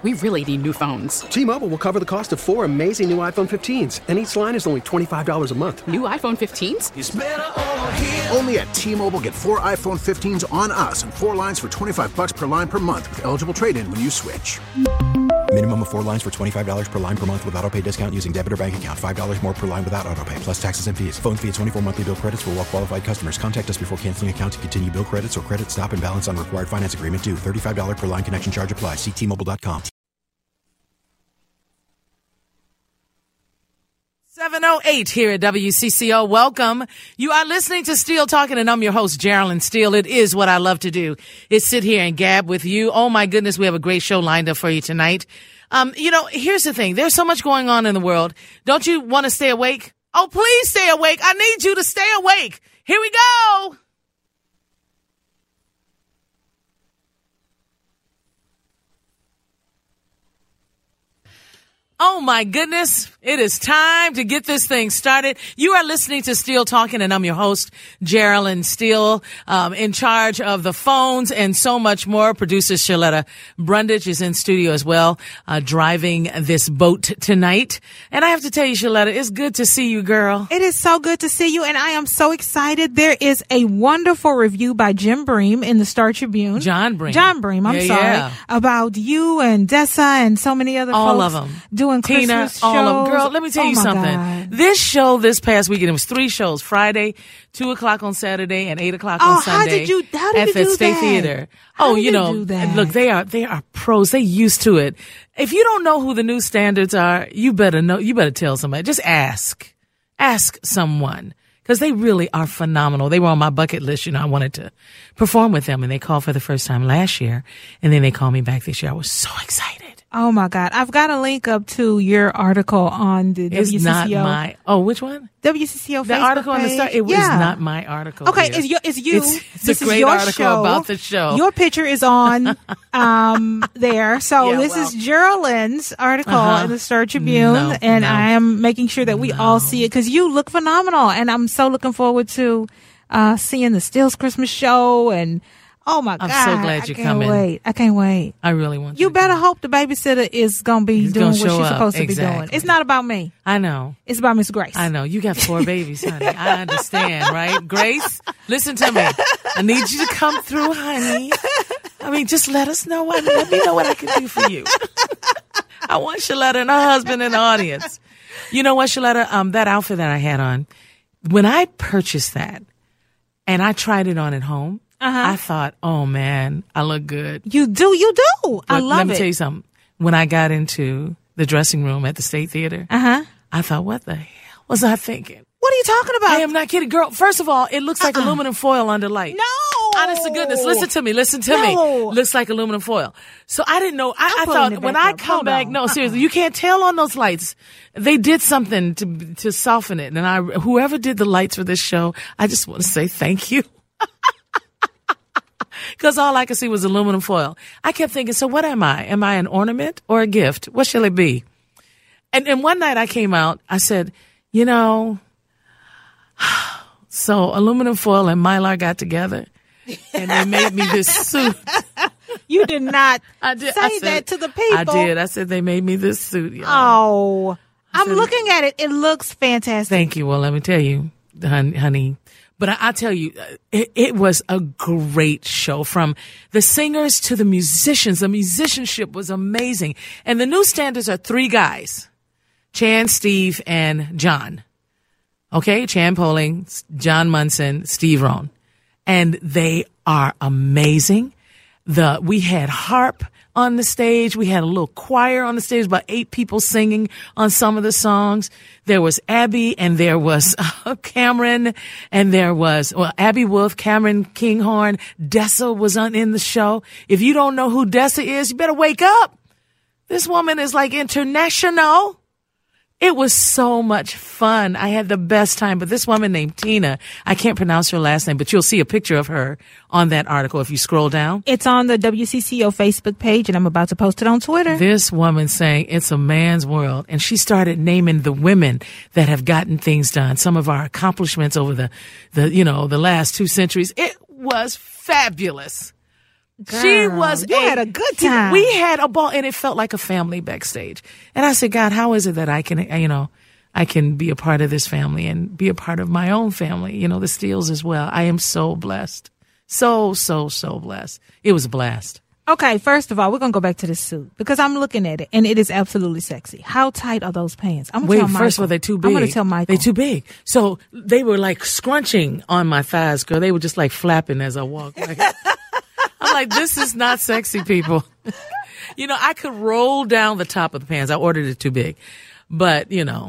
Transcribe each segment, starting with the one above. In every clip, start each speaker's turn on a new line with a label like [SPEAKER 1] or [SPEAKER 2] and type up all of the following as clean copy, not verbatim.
[SPEAKER 1] We really need new phones.
[SPEAKER 2] T-Mobile will cover the cost of 4 amazing new iPhone 15s, and each line is only $25 a month.
[SPEAKER 1] New iPhone 15s?
[SPEAKER 3] It's better over here.
[SPEAKER 4] Only at T-Mobile, get 4 iPhone 15s on us and 4 lines for $25 per line per month with eligible trade-in when you switch.
[SPEAKER 5] Minimum of 4 lines for $25 per line per month with autopay discount using debit or bank account. $5 more per line without autopay, plus taxes and fees. Phone fee at 24 monthly bill credits for well-qualified customers. Contact us before canceling account to continue bill credits or credit stop and balance on required finance agreement due. $35 per line connection charge applies. See T-Mobile.com.
[SPEAKER 6] 7:08 here at WCCO. Welcome. You are listening to Steele Talking, and I'm your host, Geraldine Steele. It is what I love to do, is sit here and gab with you. Oh, my goodness, we have a great show lined up for you tonight. Here's the thing. There's so much going on in the world. Don't you want to stay awake? Oh, please stay awake. I need you to stay awake. Here we go. Oh, my goodness. It is time to get this thing started. You are listening to Steele Talking, and I'm your host, Geraldine Steele, in charge of the phones and so much more. Producer Shaletta Brundage is in studio as well, driving this boat tonight. And I have to tell you, Shaletta, it's good to see you, girl.
[SPEAKER 7] It is so good to see you, and I am so excited. There is a wonderful review by Jim Bream in the Star Tribune.
[SPEAKER 6] John Bream,
[SPEAKER 7] about you and Dessa and so many other
[SPEAKER 6] all
[SPEAKER 7] folks
[SPEAKER 6] of them.
[SPEAKER 7] Doing
[SPEAKER 6] Tina,
[SPEAKER 7] Christmas shows.
[SPEAKER 6] all of them. Girl, let me tell you something.
[SPEAKER 7] God.
[SPEAKER 6] This show this past weekend, it was 3 shows. Friday, 2 o'clock on Saturday, and 8 o'clock on Sunday.
[SPEAKER 7] How did you
[SPEAKER 6] do
[SPEAKER 7] State
[SPEAKER 6] that? Theater.
[SPEAKER 7] How did you do that?
[SPEAKER 6] Look, they are pros. They used to it. If you don't know who the new standards are, you better know. You better tell somebody. Just ask someone. Because they really are phenomenal. They were on my bucket list. I wanted to perform with them, and they called for the first time last year, and then they called me back this year. I was so excited.
[SPEAKER 7] Oh, my God. I've got a link up to your article on the WCCO.
[SPEAKER 6] It's not my... Oh, which one?
[SPEAKER 7] WCCO
[SPEAKER 6] The
[SPEAKER 7] Facebook
[SPEAKER 6] article
[SPEAKER 7] page.
[SPEAKER 6] on the Star. It was not my article.
[SPEAKER 7] Okay,
[SPEAKER 6] dear.
[SPEAKER 7] it's you.
[SPEAKER 6] It's a great article
[SPEAKER 7] show.
[SPEAKER 6] about the show.
[SPEAKER 7] Your picture is on there. So this is Geraldine's article in the Star Tribune, and I am making sure that we all see it because you look phenomenal, and I'm so looking forward to seeing the Steele's Christmas show and. Oh, my God.
[SPEAKER 6] I'm so glad you're coming.
[SPEAKER 7] I can't wait.
[SPEAKER 6] I really want
[SPEAKER 7] you. You better hope the babysitter is going to be doing what she's supposed to be doing. It's not about me.
[SPEAKER 6] I know.
[SPEAKER 7] It's about Miss Grace.
[SPEAKER 6] I know. You got 4 babies, honey. I understand, right? Grace, listen to me. I need you to come through, honey. I mean, just let us know. Let me know what I can do for you. I want Shaletta and her husband in the audience. You know what, Shaletta? That outfit that I had on, when I purchased that and I tried it on at home, I thought, oh, man, I look good.
[SPEAKER 7] You do. I love it.
[SPEAKER 6] Let me tell you something. When I got into the dressing room at the State Theater, I thought, what the hell was I thinking?
[SPEAKER 7] What are you talking about?
[SPEAKER 6] I am not kidding. Girl, first of all, it looks like aluminum foil under light.
[SPEAKER 7] No.
[SPEAKER 6] Honest to goodness. Listen to me. Looks like aluminum foil. So I didn't know. I thought when I come back, no, seriously, you can't tell on those lights. They did something to soften it. And whoever did the lights for this show, I just want to say thank you. Because all I could see was aluminum foil. I kept thinking, so what am I? Am I an ornament or a gift? What shall it be? And one night I came out, I said, so aluminum foil and Mylar got together and they made me this suit.
[SPEAKER 7] You did not
[SPEAKER 6] say
[SPEAKER 7] that to the people.
[SPEAKER 6] I did. I said they made me this suit. Y'all.
[SPEAKER 7] Oh, I'm looking at it. It looks fantastic.
[SPEAKER 6] Thank you. Well, let me tell you, honey. But I tell you, it was a great show, from the singers to the musicians. The musicianship was amazing. And the new standards are 3 guys, Chan, Steve, and John. Okay, Chan Poling, John Munson, Steve Rohn. And they are amazing. We had harp on the stage. We had a little choir on the stage, about 8 people singing on some of the songs. There was Abby, and there was Cameron, and there was Abby Wolf, Cameron Kinghorn. Dessa was in the show. If you don't know who Dessa is, you better wake up. This woman is like international. It was so much fun. I had the best time. But this woman named Tina, I can't pronounce her last name, but you'll see a picture of her on that article if you scroll down.
[SPEAKER 7] It's on the WCCO Facebook page, and I'm about to post it on Twitter.
[SPEAKER 6] This woman saying it's a man's world. And she started naming the women that have gotten things done. Some of our accomplishments over the last 2 centuries. It was fabulous. She was
[SPEAKER 7] you had a good time.
[SPEAKER 6] We had a ball, and it felt like a family backstage. And I said, God, how is it that I can be a part of this family and be a part of my own family, the Steeles as well. I am so blessed. So blessed. It was a blast.
[SPEAKER 7] Okay, first of all, we're going to go back to the suit because I'm looking at it, and it is absolutely sexy. How tight are those pants? I'm going to tell Michael.
[SPEAKER 6] First of all, they're too big.
[SPEAKER 7] I'm going to tell Michael.
[SPEAKER 6] They're too big. So they were like scrunching on my thighs, girl. They were just like flapping as I walked. I'm like, this is not sexy, people. I could roll down the top of the pants. I ordered it too big. But,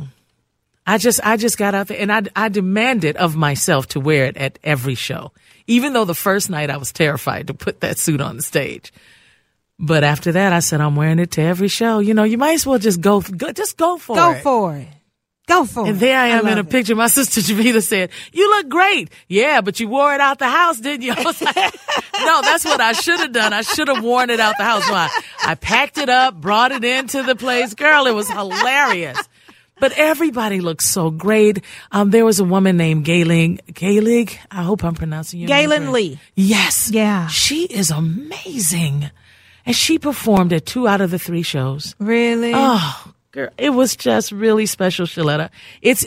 [SPEAKER 6] I just got out there and I demanded of myself to wear it at every show. Even though the first night I was terrified to put that suit on the stage. But after that, I said, I'm wearing it to every show. You might as well just go for it.
[SPEAKER 7] Go for it.
[SPEAKER 6] And there I am in a picture. My sister Javita said, you look great. Yeah, but you wore it out the house, didn't you? I was like, no, that's what I should have done. I should have worn it out the house. So I packed it up, brought it into the place. Girl, it was hilarious. But everybody looked so great. There was a woman named Gaelig. I hope I'm pronouncing your name
[SPEAKER 7] Galen Lee.
[SPEAKER 6] Yes.
[SPEAKER 7] Yeah.
[SPEAKER 6] She is amazing. And she performed at 2 out of the 3 shows.
[SPEAKER 7] Really?
[SPEAKER 6] Oh, girl, it was just really special, Shaletta. It's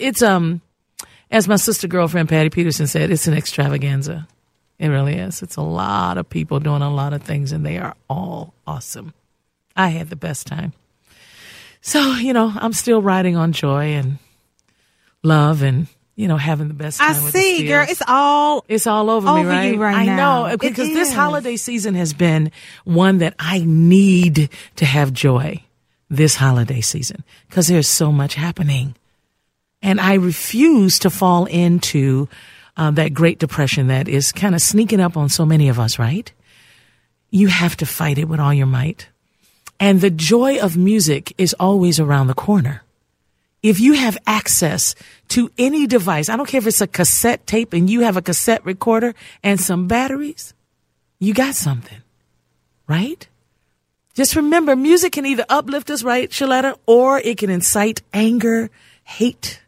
[SPEAKER 6] as my sister girlfriend Patty Peterson said, it's an extravaganza. It really is. It's a lot of people doing a lot of things, and they are all awesome. I had the best time. So, I'm still riding on joy and love and, having the best time with the Steeles.
[SPEAKER 7] I see, girl. It's all
[SPEAKER 6] over me, right?
[SPEAKER 7] You right
[SPEAKER 6] I
[SPEAKER 7] now.
[SPEAKER 6] know, because this holiday season has been one that I need to have joy this holiday season because there's so much happening. And I refuse to fall into that Great Depression that is kind of sneaking up on so many of us, right? You have to fight it with all your might. And the joy of music is always around the corner. If you have access to any device, I don't care if it's a cassette tape and you have a cassette recorder and some batteries, you got something, right? Just remember, music can either uplift us, right, Shaletta, or it can incite anger, hate,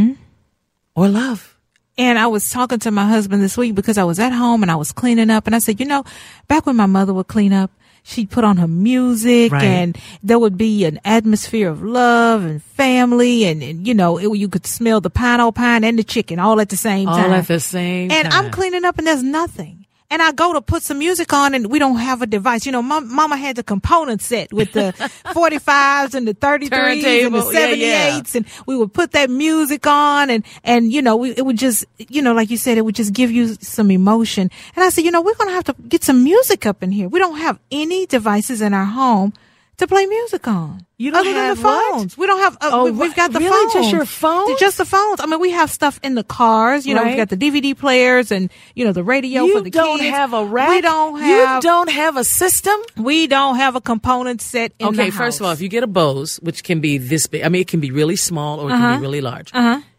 [SPEAKER 6] or love.
[SPEAKER 7] And I was talking to my husband this week because I was at home and I was cleaning up. And I said, back when my mother would clean up, she'd put on her music and there would be an atmosphere of love and family. And you could smell the pineapple pine and the chicken all at the same time.
[SPEAKER 6] All at the same time.
[SPEAKER 7] And I'm cleaning up and there's nothing. And I go to put some music on and we don't have a device. Mama had the component set with the 45s and the 33s and the 78s. And we would put that music on and it would just, like you said, it would just give you some emotion. And I said, we're going to have to get some music up in here. We don't have any devices in our home to play music on.
[SPEAKER 6] You don't
[SPEAKER 7] other
[SPEAKER 6] have
[SPEAKER 7] than the phones.
[SPEAKER 6] What?
[SPEAKER 7] We don't have, we've got the
[SPEAKER 6] really?
[SPEAKER 7] phones.
[SPEAKER 6] Just your phones?
[SPEAKER 7] Just the phones. I mean, we have stuff in the cars, we've got the DVD players and, the radio for the kids.
[SPEAKER 6] You don't have a rack?
[SPEAKER 7] We don't have.
[SPEAKER 6] You don't have a system?
[SPEAKER 7] We don't have a component set in the house.
[SPEAKER 6] Okay, first of all, if you get a Bose, which can be this big, it can be really small or it can be really large.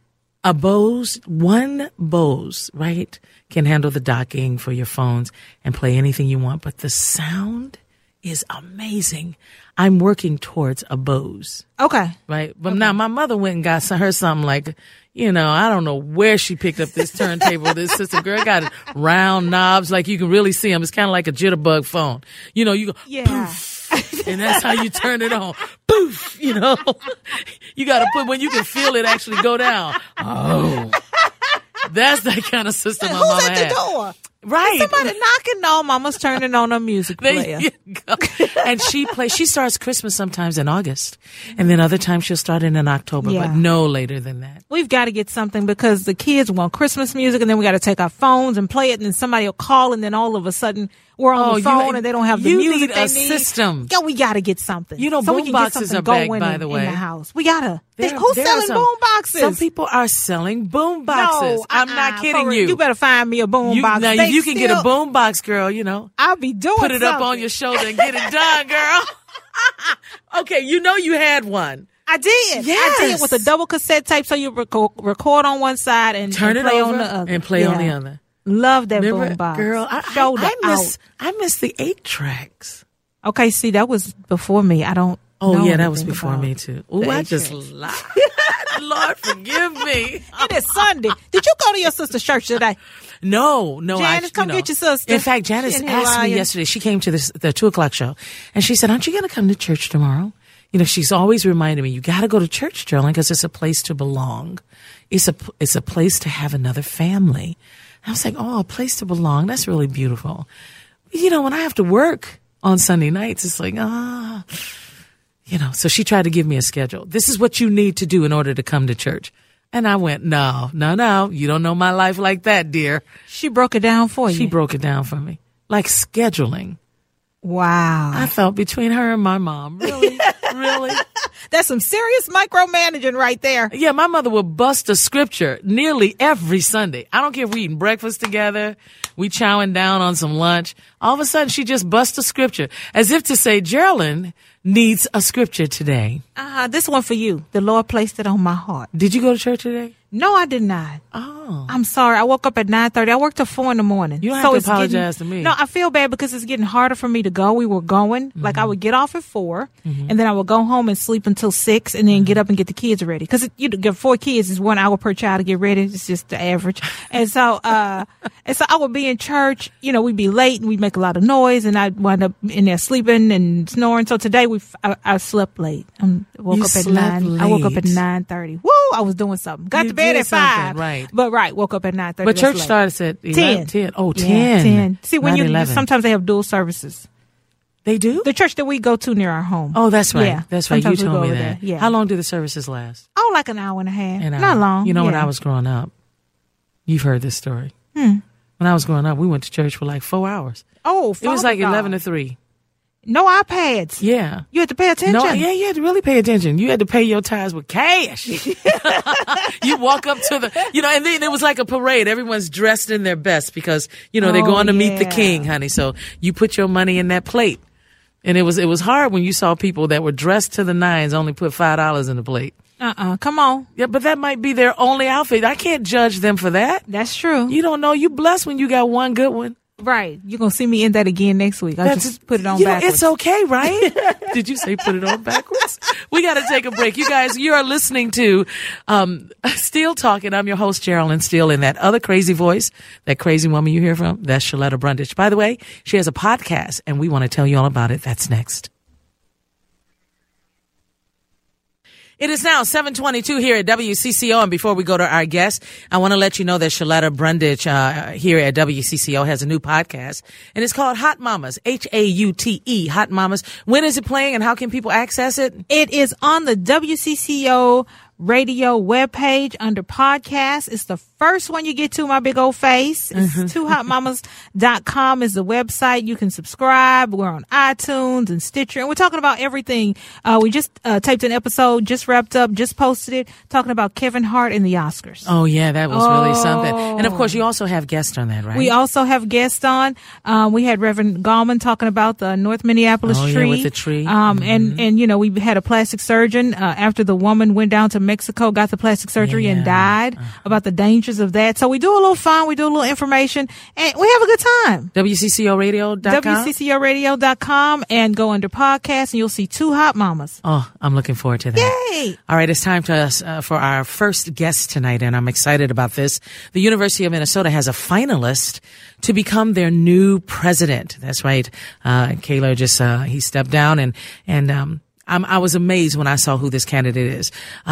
[SPEAKER 6] A Bose, one Bose, right, can handle the docking for your phones and play anything you want, but the sound is amazing. I'm working towards a Bose.
[SPEAKER 7] Okay.
[SPEAKER 6] Right? But now my mother went and got her something like, I don't know where she picked up this turntable. This sister girl got round knobs, like you can really see them. It's kind of like a jitterbug phone. You go, poof, and that's how you turn it on. Poof, you got to put when you can feel it actually go down. Oh, that's that kind of system my mama had.
[SPEAKER 7] Who's at the door?
[SPEAKER 6] Right.
[SPEAKER 7] Somebody knocking. No, Mama's turning on a music player.
[SPEAKER 6] There you go. And she starts Christmas sometimes in August. And then other times she'll start it in October, but no later than that.
[SPEAKER 7] We've got to get something because the kids want Christmas music and then we got to take our phones and play it and then somebody will call and then all of a sudden we're on the phone and they don't have the music they need.
[SPEAKER 6] System.
[SPEAKER 7] Yeah, we got to get something.
[SPEAKER 6] Boom boxes are back, by the way.
[SPEAKER 7] In the house. We got to. Who's selling boom boxes?
[SPEAKER 6] Some people are selling boom boxes.
[SPEAKER 7] No,
[SPEAKER 6] I'm not kidding you.
[SPEAKER 7] You better find me a boom box.
[SPEAKER 6] Now, if you can get a boom box, girl,
[SPEAKER 7] I'll be doing
[SPEAKER 6] Put it up on your shoulder and get it done, girl. Okay, you had one.
[SPEAKER 7] I did.
[SPEAKER 6] Yes.
[SPEAKER 7] I did with a double cassette tape so you record on one side and
[SPEAKER 6] turn it
[SPEAKER 7] play
[SPEAKER 6] over
[SPEAKER 7] on the other.
[SPEAKER 6] And play on the other.
[SPEAKER 7] Love that boom box.
[SPEAKER 6] Girl, I miss the 8 tracks.
[SPEAKER 7] Okay, see, that was before me. I don't know
[SPEAKER 6] that was before me too. Oh, I just lied. Lord, forgive me.
[SPEAKER 7] It is Sunday. Did you go to your sister's church today?
[SPEAKER 6] No.
[SPEAKER 7] Janice, come get your sister.
[SPEAKER 6] In fact, Janice asked me yesterday. She came to the 2:00 show, and she said, "Aren't you going to come to church tomorrow?" She's always reminding me, you got to go to church, Geraldine, because it's a place to belong. It's a place to have another family. I was like, oh, a place to belong. That's really beautiful. When I have to work on Sunday nights, it's like, so she tried to give me a schedule. This is what you need to do in order to come to church. And I went, no. You don't know my life like that, dear.
[SPEAKER 7] She broke it down for you.
[SPEAKER 6] She broke it down for me. Like scheduling.
[SPEAKER 7] Wow.
[SPEAKER 6] I felt between her and my mom. Really? Really?
[SPEAKER 7] That's some serious micromanaging right there.
[SPEAKER 6] Yeah, my mother would bust a scripture nearly every Sunday. I don't care if we're eating breakfast together, we chowing down on some lunch. All of a sudden, she just busts a scripture as if to say, Geraldine needs a scripture today.
[SPEAKER 7] This one for you. The Lord placed it on my heart.
[SPEAKER 6] Did you go to church today?
[SPEAKER 7] No, I did not.
[SPEAKER 6] Oh.
[SPEAKER 7] I'm sorry. I woke up at 9:30. I worked till 4 a.m.
[SPEAKER 6] You don't have to apologize to me.
[SPEAKER 7] No, I feel bad because it's getting harder for me to go. We were going. Like, I would get off at 4, and then I would go home and sleep until 6, and then get up and get the kids ready. Because you get 4 kids is 1 hour per child to get ready. It's just the average. And so I would be in church. We'd be late, and we'd make a lot of noise, and I'd wind up in there sleeping and snoring. So today I slept late. I woke up at 9. I woke up at 9:30. Woo! I was doing something. Got to bed at 5.
[SPEAKER 6] Right.
[SPEAKER 7] But woke up at 9:30.
[SPEAKER 6] But church starts at 10. Oh, 10.
[SPEAKER 7] 10. See, when sometimes they have dual services.
[SPEAKER 6] They do?
[SPEAKER 7] The church that we go to near our home.
[SPEAKER 6] Oh, that's right.
[SPEAKER 7] Yeah.
[SPEAKER 6] That's right. You told me that.
[SPEAKER 7] There. Yeah.
[SPEAKER 6] How long do the services last?
[SPEAKER 7] Oh, like an hour and a half. Not long.
[SPEAKER 6] When I was growing up, you've heard this story. When I was growing up, we went to church for like 4 hours.
[SPEAKER 7] Oh,
[SPEAKER 6] it was like 11 to 3.
[SPEAKER 7] No iPads.
[SPEAKER 6] Yeah.
[SPEAKER 7] You had to pay attention.
[SPEAKER 6] No, yeah, you had to really pay attention. You had to pay your tithes with cash. You walk up to the, and then it was like a parade. Everyone's dressed in their best because, they're going to meet the king, honey. So you put your money in that plate. And it was hard when you saw people that were dressed to the nines only put $5 in the plate.
[SPEAKER 7] Come on.
[SPEAKER 6] Yeah, but that might be their only outfit. I can't judge them for that.
[SPEAKER 7] That's true.
[SPEAKER 6] You don't know. You blessed when you got one good one.
[SPEAKER 7] Right. You're going to see me in that again next week. I just put it on backwards.
[SPEAKER 6] It's okay, right? Did you say put it on backwards? We got to take a break. You guys, you are listening to Steele Talking. I'm your host, Geraldine Steele, and that other crazy voice, that crazy woman you hear from, that's Shaletta Brundage. By the way, she has a podcast, and we want to tell you all about it. That's next. It is now 7:22 here at WCCO, and before we go to our guest, I want to let you know that Shaletta Brundage here at WCCO has a new podcast, and it's called Hot Mamas, HAUTE, Hot Mamas. When is it playing, and how can people access it?
[SPEAKER 7] It is on the WCCO radio webpage under podcasts. It's the first one you get to, my big old face. It's twohotmamas.com is the website. You can subscribe. We're on iTunes and Stitcher, and we're talking about everything. We just taped an episode, just wrapped up, just posted it, talking about Kevin Hart and the Oscars.
[SPEAKER 6] Oh, yeah, that was really something. And, of course, you also have guests on that, right?
[SPEAKER 7] We also have guests on. We had Reverend Gallman talking about the North Minneapolis tree.
[SPEAKER 6] Yeah, with the tree.
[SPEAKER 7] And we had a plastic surgeon after the woman went down to Mexico, got the plastic surgery and died, about the dangers of that. So we do a little fun, we do a little information, and we have a good time.
[SPEAKER 6] WCCOradio.com?
[SPEAKER 7] WCCOradio.com, and go under podcasts, and you'll see Two Hot Mamas.
[SPEAKER 6] Oh, I'm looking forward to that.
[SPEAKER 7] Yay!
[SPEAKER 6] All right, it's time for our first guest tonight, and I'm excited about this. The University of Minnesota has a finalist to become their new president. That's right. Kaler just he stepped down, and I was amazed when I saw who this candidate is.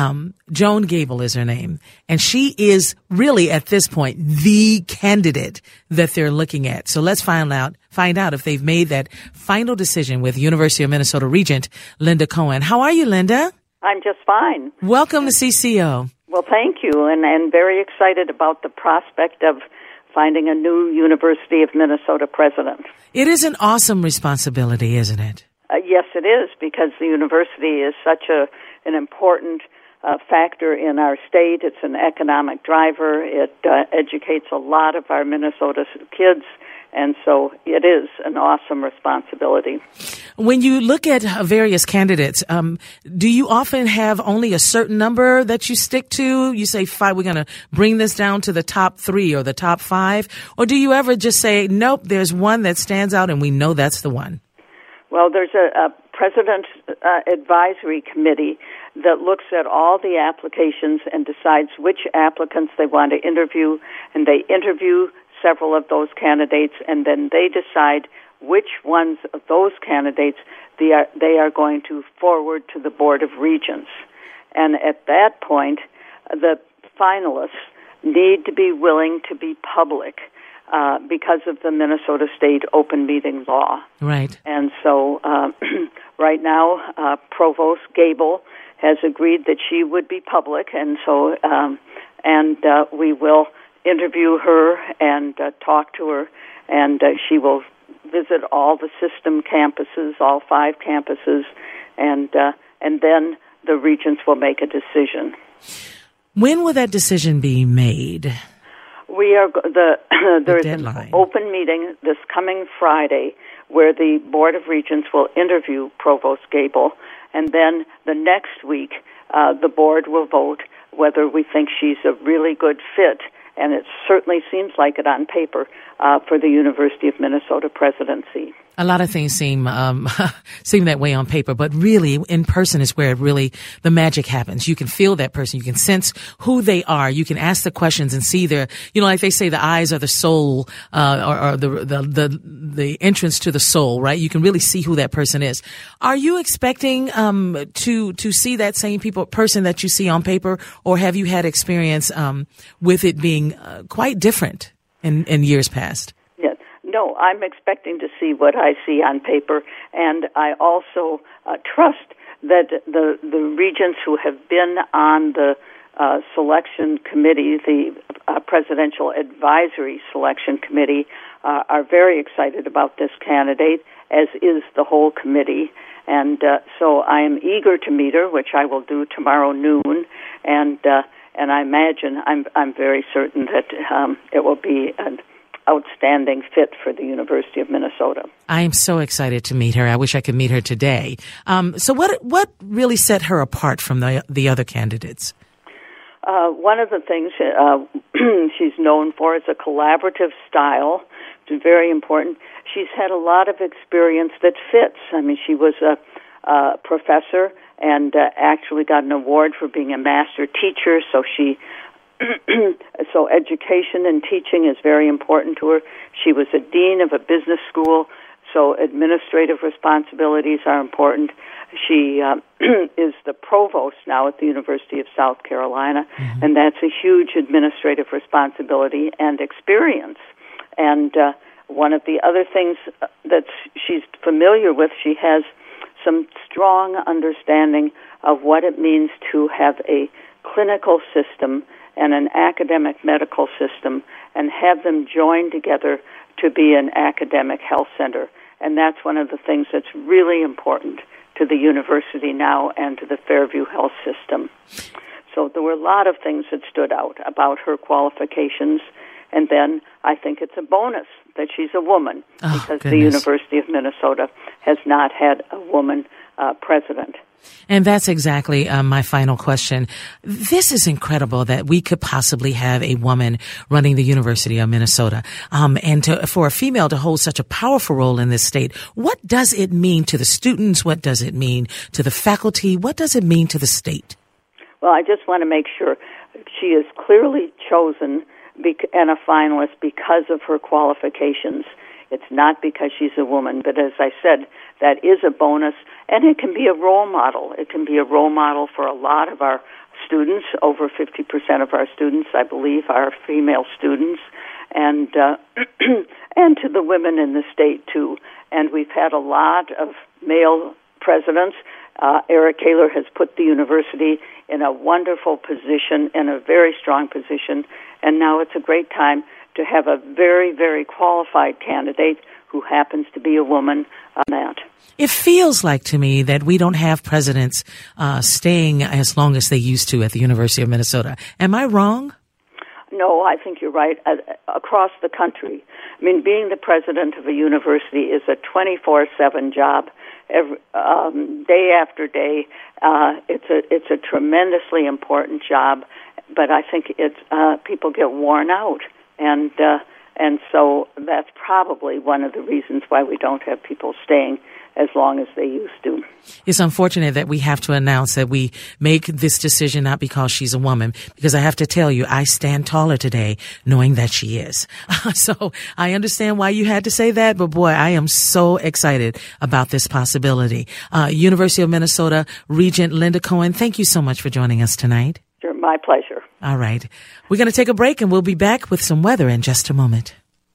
[SPEAKER 6] Joan Gable is her name, and she is really at this point the candidate that they're looking at. So let's find out if they've made that final decision with University of Minnesota Regent Linda Cohen. How are you, Linda?
[SPEAKER 3] I'm just fine.
[SPEAKER 6] Welcome to CCO.
[SPEAKER 3] Well, thank you, and very excited about the prospect of finding a new University of Minnesota president.
[SPEAKER 6] It is an awesome responsibility, isn't it?
[SPEAKER 3] Yes, it is, because the university is such an important factor in our state. It's an economic driver. It educates a lot of our Minnesota kids, and so it is an awesome responsibility.
[SPEAKER 6] When you look at various candidates, do you often have only a certain number that you stick to? You say 5, we're going to bring this down to the top 3 or the top 5? Or do you ever just say, nope, there's one that stands out and we know that's the one?
[SPEAKER 3] Well, there's a President Advisory Committee that looks at all the applications and decides which applicants they want to interview, and they interview several of those candidates, and then they decide which ones of those candidates they are going to forward to the Board of Regents. And at that point, the finalists need to be willing to be public because of the Minnesota State open meeting law.
[SPEAKER 6] Right.
[SPEAKER 3] And so right now, Provost Gable has agreed that she would be public, and so we will interview her and talk to her, and she will visit all the system campuses, all 5 campuses, and then the regents will make a decision.
[SPEAKER 6] When will that decision be made?
[SPEAKER 3] There is an open meeting this coming Friday where the Board of Regents will interview Provost Gable, and then the next week the board will vote whether we think she's a really good fit, and it certainly seems like it on paper, for the University of Minnesota presidency.
[SPEAKER 6] A lot of things seem that way on paper, but really in person is where the magic happens. You can feel that person. You can sense who they are. You can ask the questions and see their, like they say, the eyes are the soul, or the entrance to the soul, right? You can really see who that person is. Are you expecting to see that same person that you see on paper, or have you had experience with it being quite different in years past?
[SPEAKER 3] No, I'm expecting to see what I see on paper, and I also trust that the regents who have been on the selection committee, the Presidential Advisory Selection Committee, are very excited about this candidate, as is the whole committee. And so I am eager to meet her, which I will do tomorrow noon, and I imagine, I'm very certain that it will be an outstanding fit for the University of Minnesota.
[SPEAKER 6] I am so excited to meet her. I wish I could meet her today. So what really set her apart from the other candidates?
[SPEAKER 3] One of the things she's known for is a collaborative style. It's very important. She's had a lot of experience that fits. I mean, she was a professor and actually got an award for being a master teacher, so so education and teaching is very important to her. She was a dean of a business school, so administrative responsibilities are important. She is the provost now at the University of South Carolina, and that's a huge administrative responsibility and experience. And one of the other things that she's familiar with, she has some strong understanding of what it means to have a clinical system and an academic medical system and have them join together to be an academic health center. And that's one of the things that's really important to the university now and to the Fairview Health System. So there were a lot of things that stood out about her qualifications. And then I think it's a bonus that she's a woman, because the University of Minnesota has not had a woman president.
[SPEAKER 6] And that's exactly my final question. This is incredible that we could possibly have a woman running the University of Minnesota, and for a female to hold such a powerful role in this state. What does it mean to the students? What does it mean to the faculty? What does it mean to the state?
[SPEAKER 3] Well, I just want to make sure she is clearly chosen and a finalist because of her qualifications. It's not because she's a woman, but as I said, that is a bonus, and it can be a role model. It can be a role model for a lot of our students. Over 50% of our students, I believe, are female students, and and to the women in the state, too. And we've had a lot of male presidents. Eric Kaler has put the university in a wonderful position, in a very strong position, and now it's a great time to have a very, very qualified candidate who happens to be a woman on that.
[SPEAKER 6] It feels like to me that we don't have presidents staying as long as they used to at the University of Minnesota. Am I wrong?
[SPEAKER 3] No, I think you're right. Across the country, I mean, being the president of a university is a 24/7 job. Day after day, it's a tremendously important job, but I think people get worn out, and so that's probably one of the reasons why we don't have people staying as long as they used to.
[SPEAKER 6] It's unfortunate that we have to announce that we make this decision not because she's a woman, because I have to tell you, I stand taller today knowing that she is. So I understand why you had to say that, but boy, I am so excited about this possibility. University of Minnesota Regent Linda Cohen, thank you so much for joining us tonight.
[SPEAKER 3] Sure, my pleasure.
[SPEAKER 6] All right. We're going to take a break and we'll be back with some weather in just a moment.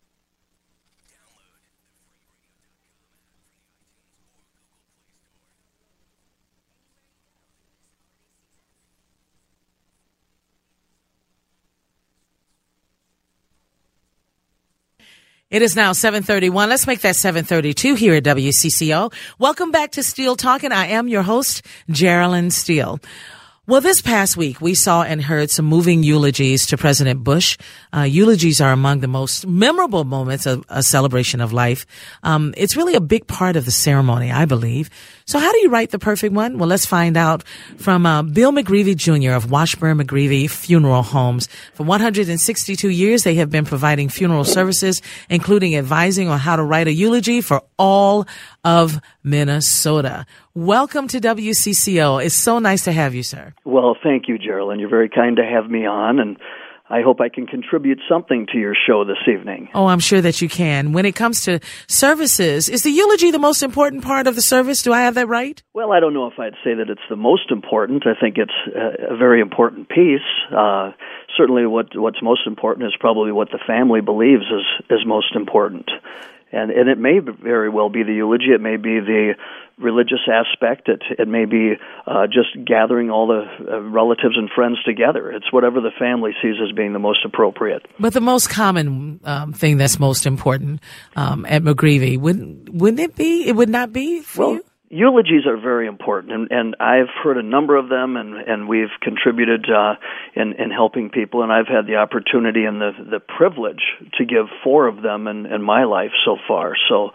[SPEAKER 6] It is now 7:31. Let's make that 7:32 here at WCCO. Welcome back to Steele Talking. I am your host, Geraldine Steele. Well, this past week, we saw and heard some moving eulogies to President Bush. Eulogies are among the most memorable moments of a celebration of life. It's really a big part of the ceremony, I believe. So how do you write the perfect one? Well, let's find out from Bill McGreevy Jr. of Washburn McGreevy Funeral Homes. For 162 years, they have been providing funeral services, including advising on how to write a eulogy for all of Minnesota. Welcome to WCCO. It's so nice to have you, sir.
[SPEAKER 8] Well, thank you, Geraldine. You're very kind to have me on, and I hope I can contribute something to your show this evening.
[SPEAKER 6] Oh, I'm sure that you can. When it comes to services, is the eulogy the most important part of the service? Do I have that right?
[SPEAKER 8] Well, I don't know if I'd say that it's the most important. I think it's a very important piece. Certainly what's most important is probably what the family believes is most important. And it may very well be the eulogy. It may be the religious aspect. It may be just gathering all the relatives and friends together. It's whatever the family sees as being the most appropriate.
[SPEAKER 6] But the most common thing that's most important at McGreevy, wouldn't it be? It would not be for you?
[SPEAKER 8] Eulogies are very important, and I've heard a number of them, and we've contributed in helping people, and I've had the opportunity and the privilege to give 4 of them in my life so far. So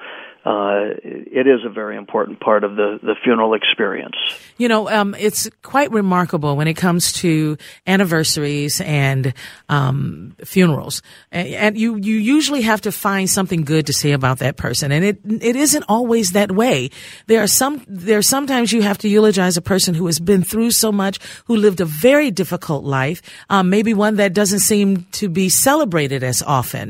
[SPEAKER 8] it is a very important part of the funeral experience.
[SPEAKER 6] You know, it's quite remarkable when it comes to anniversaries and funerals. And you usually have to find something good to say about that person. And it isn't always that way. There's sometimes you have to eulogize a person who has been through so much, who lived a very difficult life, maybe one that doesn't seem to be celebrated as often.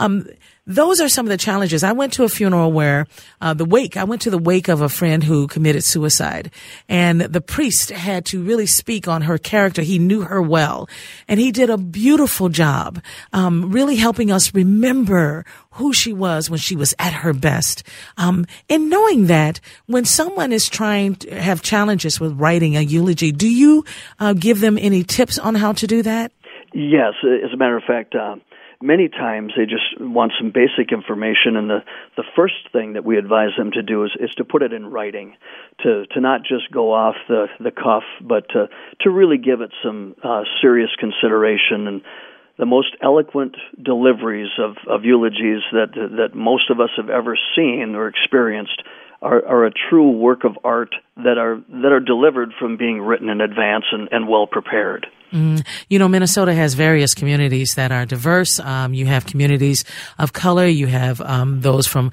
[SPEAKER 6] Those are some of the challenges. I went to a funeral where I went to the wake of a friend who committed suicide, and the priest had to really speak on her character. He knew her well, and he did a beautiful job, really helping us remember who she was when she was at her best. And knowing that when someone is trying to have challenges with writing a eulogy, do you give them any tips on how to do that?
[SPEAKER 8] Yes, as a matter of fact, many times they just want some basic information, and the first thing that we advise them to do is to put it in writing, to not just go off the cuff, but to really give it some serious consideration. And the most eloquent deliveries of eulogies that most of us have ever seen or experienced are a true work of art that are delivered from being written in advance and well prepared.
[SPEAKER 6] You know, Minnesota has various communities that are diverse. You have communities of color. You have those from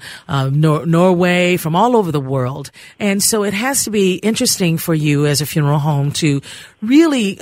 [SPEAKER 6] Norway, from all over the world. And so it has to be interesting for you as a funeral home to really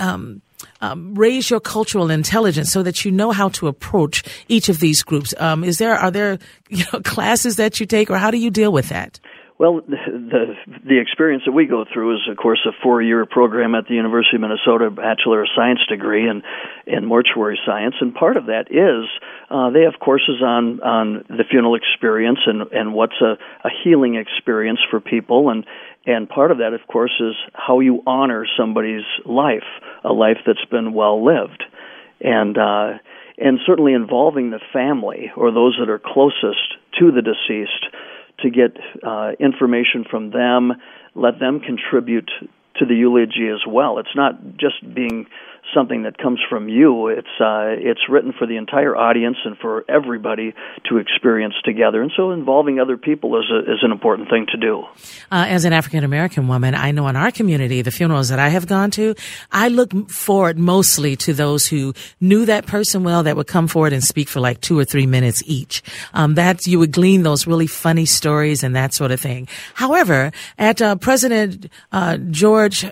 [SPEAKER 6] raise your cultural intelligence so that you know how to approach each of these groups. Are there classes that you take, or how do you deal with that?
[SPEAKER 8] Well, the experience that we go through is, of course, a 4-year program at the University of Minnesota, Bachelor of Science degree in mortuary science, and part of that is they have courses on the funeral experience and what's a healing experience for people, and part of that, of course, is how you honor somebody's life, a life that's been well lived, and certainly involving the family or those that are closest to the deceased, to get information from them, let them contribute to the eulogy as well. It's not just being something that comes from you. It's written for the entire audience and for everybody to experience together. And so involving other people is an important thing to do.
[SPEAKER 6] As an African American woman, I know in our community, the funerals that I have gone to, I look forward mostly to those who knew that person well that would come forward and speak for like 2 or 3 minutes each. That you would glean those really funny stories and that sort of thing. However, at President George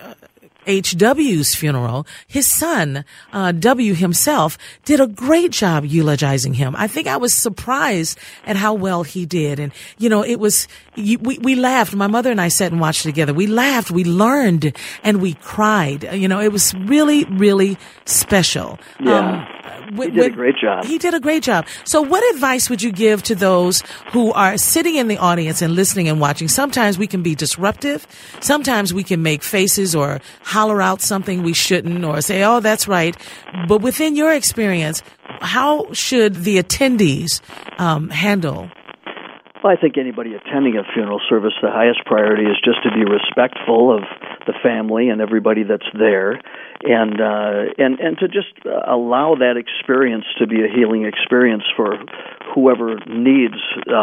[SPEAKER 6] H.W.'s funeral, his son, W. himself, did a great job eulogizing him. I think I was surprised at how well he did. And, it was, we laughed. My mother and I sat and watched together. We laughed, we learned, and we cried. It was really, really special.
[SPEAKER 8] Yeah. He did a great job.
[SPEAKER 6] He did a great job. So what advice would you give to those who are sitting in the audience and listening and watching? Sometimes we can be disruptive. Sometimes we can make faces or holler out something we shouldn't or say, oh, that's right. But within your experience, how should the attendees handle?
[SPEAKER 8] Well, I think anybody attending a funeral service, the highest priority is just to be respectful of the family and everybody that's there, and to just allow that experience to be a healing experience for whoever needs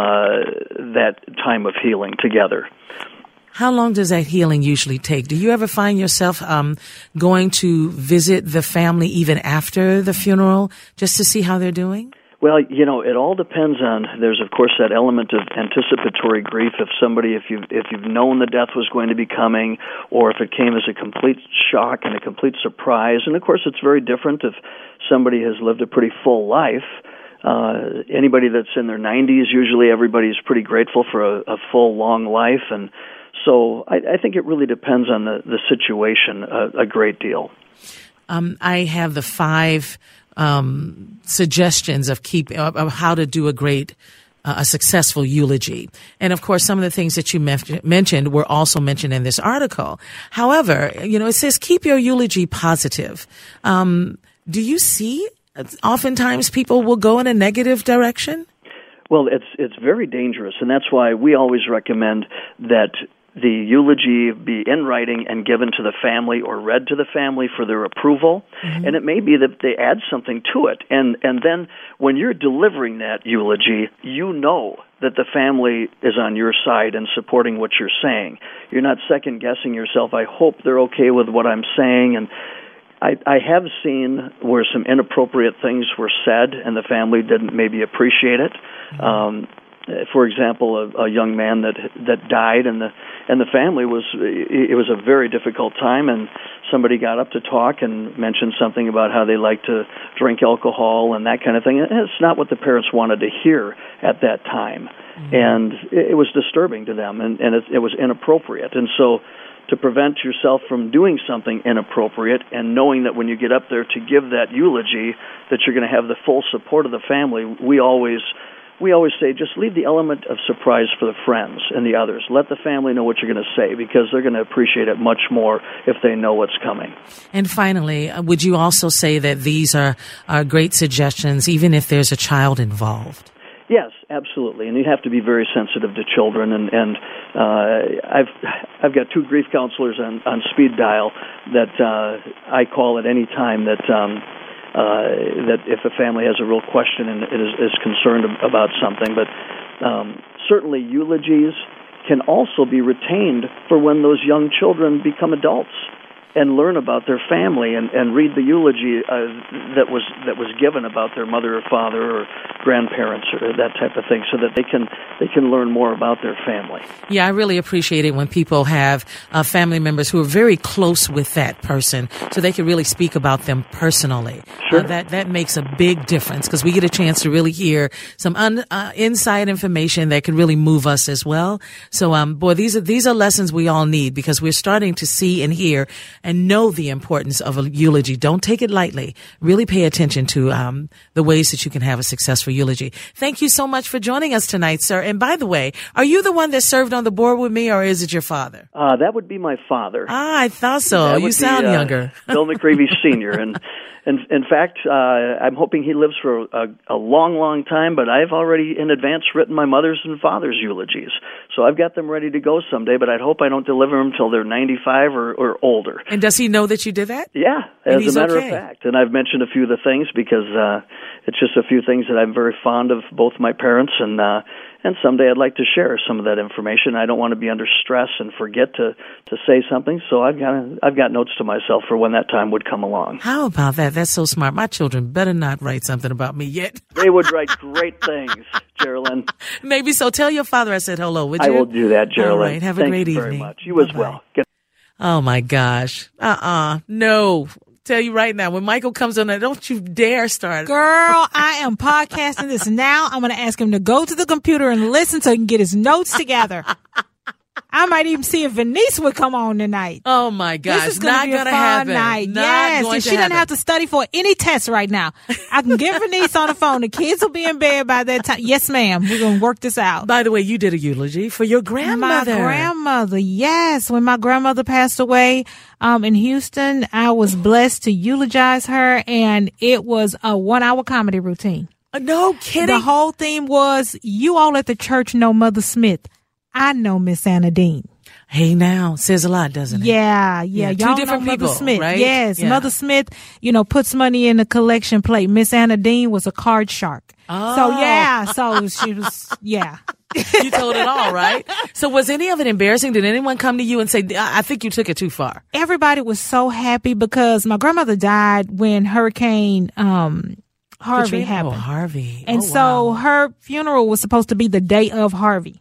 [SPEAKER 8] that time of healing together.
[SPEAKER 6] How long does that healing usually take? Do you ever find yourself going to visit the family even after the funeral just to see how they're doing?
[SPEAKER 8] Well, it all depends on. There's of course that element of anticipatory grief. If you've known the death was going to be coming, or if it came as a complete shock and a complete surprise, and of course it's very different if somebody has lived a pretty full life. Anybody that's in their 90s, usually everybody's pretty grateful for a full, long life, and so I think it really depends on the situation a great deal.
[SPEAKER 6] I have the 5 suggestions of how to do a successful eulogy. And of course, some of the things that you mentioned were also mentioned in this article. However, it says keep your eulogy positive. Do you see oftentimes people will go in a negative direction?
[SPEAKER 8] Well, it's very dangerous, and that's why we always recommend that the eulogy be in writing and given to the family or read to the family for their approval. Mm-hmm. And it may be that they add something to it. And then when you're delivering that eulogy, you know that the family is on your side and supporting what you're saying. You're not second-guessing yourself. I hope they're okay with what I'm saying. And I have seen where some inappropriate things were said and the family didn't maybe appreciate it. For example, a young man that died, and the family it was a very difficult time, and somebody got up to talk and mentioned something about how they like to drink alcohol and that kind of thing. And it's not what the parents wanted to hear at that time, and it was disturbing to them, and it was inappropriate. And so, to prevent yourself from doing something inappropriate, and knowing that when you get up there to give that eulogy, that you're going to have the full support of the family, we always say, just leave the element of surprise for the friends and the others. Let the family know what you're going to say, because they're going to appreciate it much more if they know what's coming.
[SPEAKER 6] And finally, would you also say that these are great suggestions, even if there's a child involved?
[SPEAKER 8] Yes, absolutely, and you have to be very sensitive to children. And I've got 2 grief counselors on speed dial that I call at any time that if a family has a real question and is concerned about something. But certainly eulogies can also be retained for when those young children become adults and learn about their family and read the eulogy that was given about their mother or father or grandparents or that type of thing, so that they can learn more about their family.
[SPEAKER 6] Yeah, I really appreciate it when people have family members who are very close with that person, so they can really speak about them personally.
[SPEAKER 8] Sure.
[SPEAKER 6] That makes a big difference, because we get a chance to really hear some inside information that can really move us as well. So, boy, these are lessons we all need, because we're starting to see and hear and know the importance of a eulogy. Don't take it lightly. Really pay attention to the ways that you can have a successful eulogy. Thank you so much for joining us tonight, sir. And by the way, are you the one that served on the board with me, or is it your father?
[SPEAKER 8] That would be my father.
[SPEAKER 6] I thought so. You sound younger.
[SPEAKER 8] Bill McCreevy Sr. And in fact, I'm hoping he lives for a long, long time, but I've already in advance written my mother's and father's eulogies. So I've got them ready to go someday, but I'd hope I don't deliver them until they're 95 or older.
[SPEAKER 6] And does he know that you did that?
[SPEAKER 8] Yeah, as a matter of fact. And I've mentioned a few of the things because it's just a few things that I'm very fond of both my parents, and someday I'd like to share some of that information. I don't want to be under stress and forget to say something, so I've got notes to myself for when that time would come along.
[SPEAKER 6] How about that? That's so smart. My children better not write something about me yet.
[SPEAKER 8] They would write great things, Geraldine.
[SPEAKER 6] Maybe so. Tell your father I said hello, would you?
[SPEAKER 8] I will do that, Geraldine.
[SPEAKER 6] All right. Have a great evening.
[SPEAKER 8] Thank you very much. You as well.
[SPEAKER 6] Oh, my gosh. No. Tell you right now, when Michael comes on there, don't you dare start.
[SPEAKER 7] Girl, I am podcasting this now. I'm going to ask him to go to the computer and listen so he can get his notes together. I might even see if Venice would come on tonight.
[SPEAKER 6] Oh, my gosh.
[SPEAKER 7] This is going to be a fun night. Yes, she doesn't have to study for any test right now. I can get Venice on the phone. The kids will be in bed by that time. Yes, ma'am. We're going to work this out.
[SPEAKER 6] By the way, you did a eulogy for your grandmother.
[SPEAKER 7] My grandmother, yes. When my grandmother passed away in Houston, I was blessed to eulogize her, and it was a 1-hour comedy routine.
[SPEAKER 6] No kidding.
[SPEAKER 7] The whole theme was, you all at the church know Mother Smith. I know Miss Anna Dean.
[SPEAKER 6] Hey, now says a lot, doesn't it?
[SPEAKER 7] Yeah.
[SPEAKER 6] Two
[SPEAKER 7] Y'all
[SPEAKER 6] different
[SPEAKER 7] know
[SPEAKER 6] people,
[SPEAKER 7] Mother Smith.
[SPEAKER 6] right?
[SPEAKER 7] Yes,
[SPEAKER 6] yeah.
[SPEAKER 7] Mother Smith, puts money in the collection plate. Miss Anna Dean was a card shark.
[SPEAKER 6] Oh.
[SPEAKER 7] So she was, yeah.
[SPEAKER 6] You told it all, right? So was any of it embarrassing? Did anyone come to you and say, I think you took it too far?
[SPEAKER 7] Everybody was so happy because my grandmother died when Hurricane Harvey happened.
[SPEAKER 6] Oh, Harvey.
[SPEAKER 7] And so her funeral was supposed to be the day of Harvey.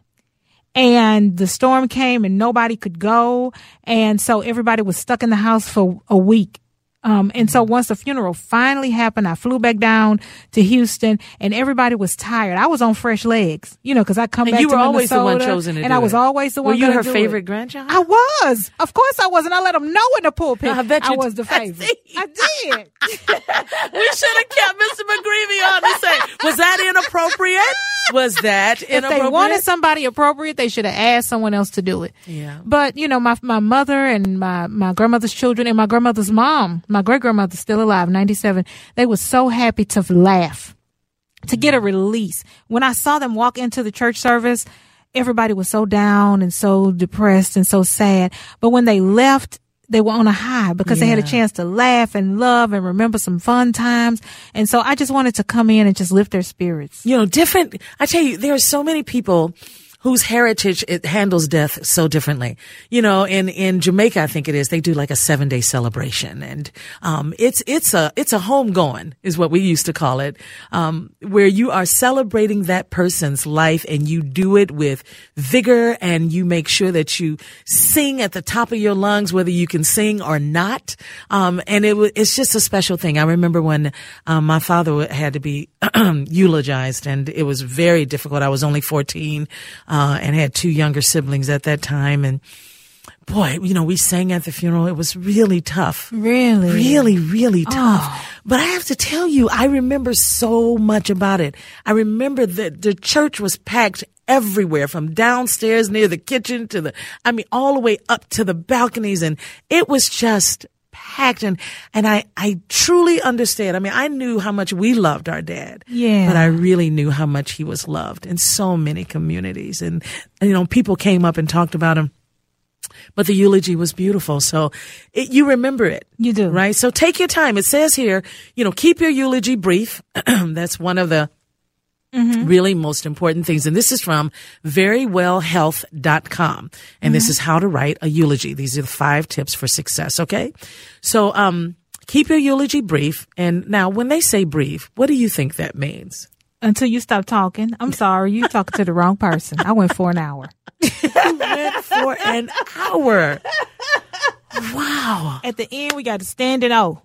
[SPEAKER 7] And the storm came and nobody could go. And so everybody was stuck in the house for a week. And so once the funeral finally happened, I flew back down to Houston and everybody was tired. I was on fresh legs, because I come back to Minnesota.
[SPEAKER 6] You were always the one chosen to do it.
[SPEAKER 7] And I was always the one.
[SPEAKER 6] Were you her favorite grandchild?
[SPEAKER 7] I was. Of course I was. And I let them know in the pulpit I was the favorite. I did.
[SPEAKER 6] We should have kept Mr. McGreevy on to say, was that inappropriate? Was that inappropriate?
[SPEAKER 7] If they wanted somebody appropriate, they should have asked someone else to do it.
[SPEAKER 6] Yeah.
[SPEAKER 7] But, my mother and my grandmother's children and my grandmother's mom, my great-grandmother's still alive, 97, they were so happy to laugh, to get a release. When I saw them walk into the church service, everybody was so down and so depressed and so sad. But when they left, they were on a high because they had a chance to laugh and love and remember some fun times. And so I just wanted to come in and just lift their spirits.
[SPEAKER 6] Different. I tell you, there are so many people whose heritage it handles death so differently. In Jamaica, I think it is, they do like a 7-day celebration, and it's a homegoing is what we used to call it, where you are celebrating that person's life and you do it with vigor and you make sure that you sing at the top of your lungs, whether you can sing or not. And it's just a special thing. I remember when my father had to be eulogized, and it was very difficult. I was only 14. And had 2 younger siblings at that time. And boy, we sang at the funeral. It was really tough.
[SPEAKER 7] Really?
[SPEAKER 6] Really, really tough. But I have to tell you, I remember so much about it. I remember that the church was packed everywhere, from downstairs near the kitchen all the way up to the balconies. And it was just packed, and I truly understand. I knew how much we loved our dad, but I really knew how much he was loved in so many communities, and people came up and talked about him. But the eulogy was beautiful, so you remember it.
[SPEAKER 7] You do,
[SPEAKER 6] right? So take your time. It says here, keep your eulogy brief. That's one of the really most important things. And this is from verywellhealth.com. And this is how to write a eulogy. These are the 5 tips for success. Okay. So, keep your eulogy brief. And now when they say brief, what do you think that means?
[SPEAKER 7] Until you stop talking. I'm sorry. You talking to the wrong person. I went for an hour.
[SPEAKER 6] You went for an hour. Wow.
[SPEAKER 7] At the end, we got to stand it out.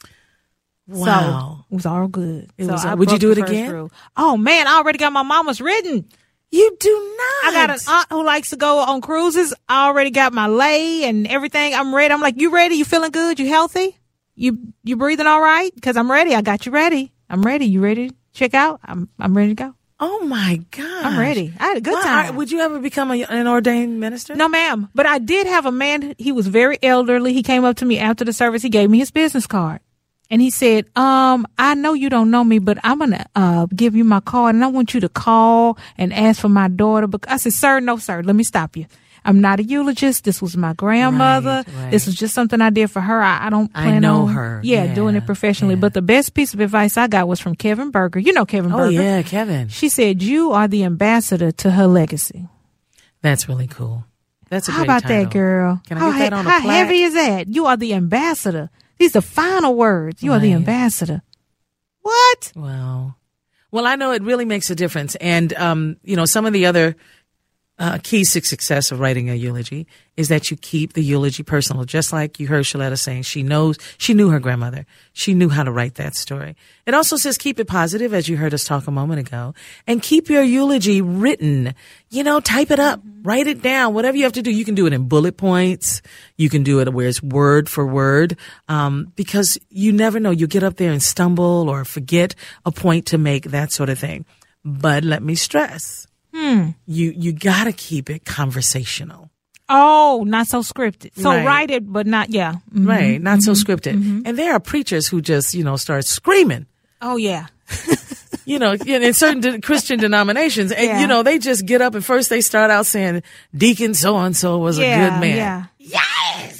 [SPEAKER 6] Wow.
[SPEAKER 7] So, it was all good.
[SPEAKER 6] Would you do it again?
[SPEAKER 7] Rule. Oh, man, I already got my mama's written.
[SPEAKER 6] You do not.
[SPEAKER 7] I got an aunt who likes to go on cruises. I already got my lay and everything. I'm ready. I'm like, you ready? You feeling good? You healthy? You breathing all right? Because I'm ready. I got you ready. I'm ready. You ready to check out? I'm ready to go.
[SPEAKER 6] Oh, my God.
[SPEAKER 7] I'm ready. I had a good time.
[SPEAKER 6] Would you ever become an ordained minister?
[SPEAKER 7] No, ma'am. But I did have a man. He was very elderly. He came up to me after the service. He gave me his business card. And he said, I know you don't know me, but I'm going to give you my card, and I want you to call and ask for my daughter. I said, sir, no, sir. Let me stop you. I'm not a eulogist. This was my grandmother. Right. This was just something I did for her. I don't plan
[SPEAKER 6] I know
[SPEAKER 7] on
[SPEAKER 6] her.
[SPEAKER 7] doing it professionally. But the best piece of advice I got was from Kevin Berger. You know Kevin Berger.
[SPEAKER 6] Oh, yeah, Kevin.
[SPEAKER 7] She said, you are the ambassador to her legacy.
[SPEAKER 6] That's really cool. That's a
[SPEAKER 7] How
[SPEAKER 6] great
[SPEAKER 7] about
[SPEAKER 6] title.
[SPEAKER 7] that, girl?
[SPEAKER 6] Can I get that on a plaque?
[SPEAKER 7] How heavy is that? You are the ambassador. These are the final words. You are the ambassador. What?
[SPEAKER 6] Wow. Well, I know it really makes a difference. And, some of the other keys to success of writing a eulogy is that you keep the eulogy personal. Just like you heard Shaletta saying, she knew her grandmother. She knew how to write that story. It also says keep it positive, as you heard us talk a moment ago, and keep your eulogy written. Type it up, write it down, whatever you have to do. You can do it in bullet points. You can do it where it's word for word, because you never know. You get up there and stumble or forget a point to make, that sort of thing. But let me stress, you got to keep it conversational.
[SPEAKER 7] Oh, not so scripted. So write it, but not,
[SPEAKER 6] Right, not so scripted. And there are preachers who just, start screaming.
[SPEAKER 7] Oh, yeah.
[SPEAKER 6] In certain Christian denominations, and, they just get up and first they start out saying, Deacon so-and-so was a good man.
[SPEAKER 7] Yeah.
[SPEAKER 6] Yes!